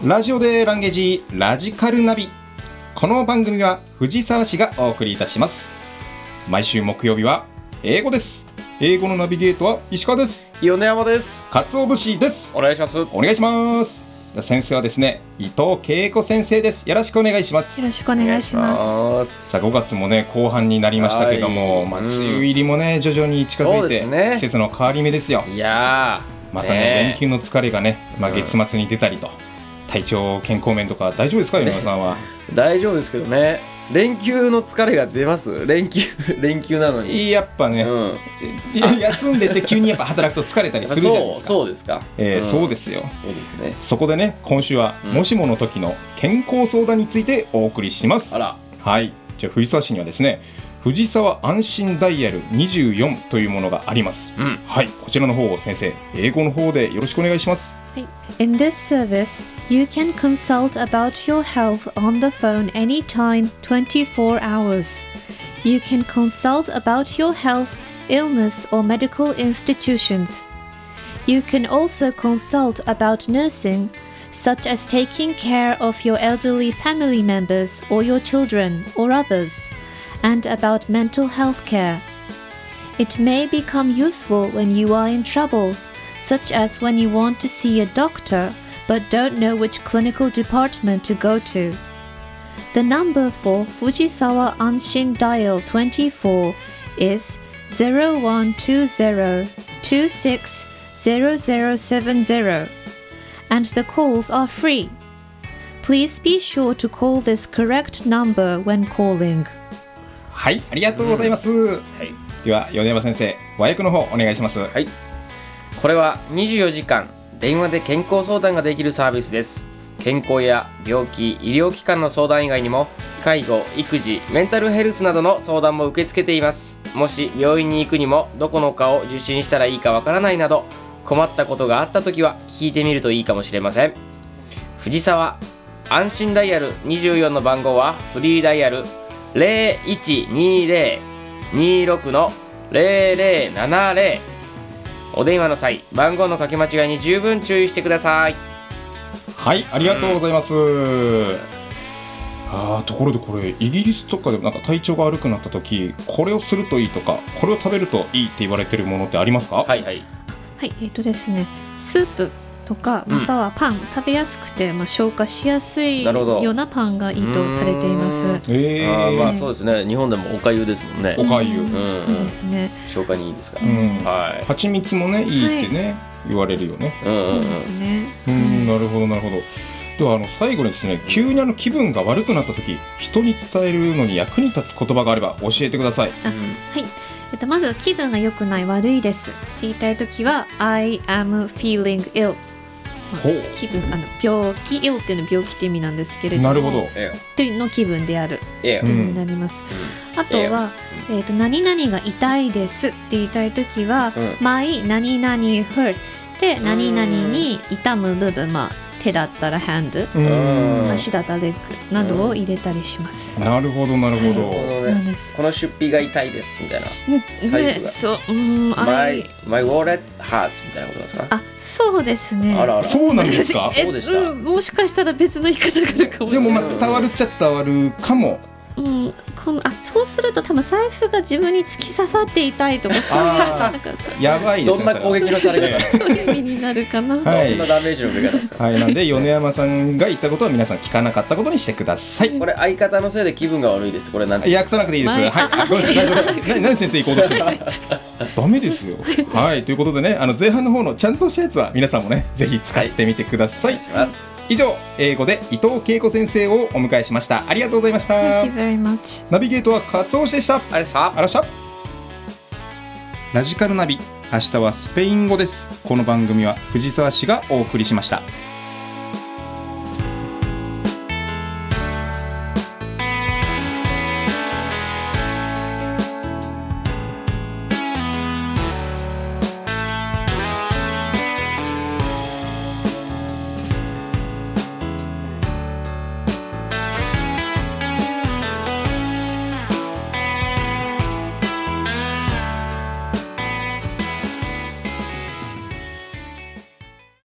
ラジオでランゲージラジカルナビ。この番組は藤沢市がお送りいたします。毎週木曜日は英語です。英語のナビゲートは石川です。 米山です。 鰹節です。 お願いします。 お願いします。先生はですね、伊藤恵子先生です。よろしくお願いします。 よろしくお願いします。 さあ5月もね後半になりましたけども、梅雨入りもね徐々に近づいて、季節の変わり目ですよ。 いやまたね連休の疲れがね、月末に出たりと、体調健康面とか大丈夫ですか、米山さんは。 大丈夫ですけどね。連休の疲れが出ます。連休なのにやっぱね、休んでて急にやっぱ働くと疲れたりするじゃないですか。 そうですか。 そうですよ。 そうですね。 そこでね今週は、もしもの時の健康相談についてお送りします。 あら、 はい。じゃあ藤沢市にはですね、藤沢安心ダイヤル24というものがあります。はい、こちらの方を先生英語の方でよろしくお願いします。 はい。In this service, you can consult about your health on the phone anytime, 24 hours. You can consult about your health, illness, or medical institutions. You can also consult about nursing, such as taking care of your elderly family members or your children or others, and about mental health care. It may become useful when you are in trouble, such as when you want to see a doctor but don't know which clinical department to go to. The number for Fujisawa Anshin Dial 24 is 0120-260070, and the calls are free. Please be sure to call this correct number when calling. はい、ありがとうございます。では米山先生、和訳の方お願いします。 はい。これは24時間電話で健康相談ができるサービスです。健康や病気、医療機関の相談以外にも介護、育児、メンタルヘルスなどの相談も受け付けています。もし病院に行くにもどこの科を受診したらいいかわからないなど困ったことがあったときは聞いてみるといいかもしれません。藤沢安心ダイヤル24の番号はフリーダイヤル 0120-26-0070。お電話の際、番号の掛け間違いに十分注意してください。 はい、ありがとうございます。ところでこれイギリスとかでなんか体調が悪くなった時、これをするといいとか、これを食べるといいって言われてるものってありますか？ はい、ですね、スープとかまたはパン、食べやすくて、消化しやすいようなパンがいいとされています。 そうですね。日本でもおかゆですもんね。 おかゆ、 そうですね。 消化にいいですから。 蜂蜜もねいいってね、言われるよね。 そうですね。 なるほどなるほど。では最後にですね、急に気分が悪くなった時、人に伝えるのに役に立つ言葉があれば教えてください。 はい。まず気分が良くない、悪いですって言いたいときは I am feeling ill。気分、病気、ill っていうのは病気って意味なんですけれども、 なるほど。 というの気分であるっていう意味になります。あとは、何々が痛いですって言いたいときは、my 何々 hurts で何々に痛む部分、手だったら hand、足だったら leg などを入れたりします。 なるほどなるほど。 そうなんです。 この出費が痛いですみたいな。 そう、 my wallet hurts みたいなことですか？ そうですね。 そうなんですか？ そうでした。 もしかしたら別の言い方があるかもしれない。 でも伝わるっちゃ伝わるかも。 そうすると多分財布が自分に突き刺さっていたいとか、そういうなんかやばいですね。 どんな攻撃のされ方そういう意味になるかな。 どんなダメージの受け方ですか？ なんで米山さんが言ったことは皆さん聞かなかったことにしてください。 これ相方のせいで気分が悪いです。これなんて訳さなくていいです。はい、ごめんなさい、大丈夫です。何先生行こうとしてるんですか？ダメですよ。はい、ということでね、前半の方のちゃんとしたやつは皆さんもねぜひ使ってみてください。以上、英語で伊藤恵子先生をお迎えしました。ありがとうございました。 Thank you very much。 ナビゲートは鰹節でした。 ありがとうございました。 ラジカルナビ、明日はスペイン語です。この番組は藤沢市がお送りしました。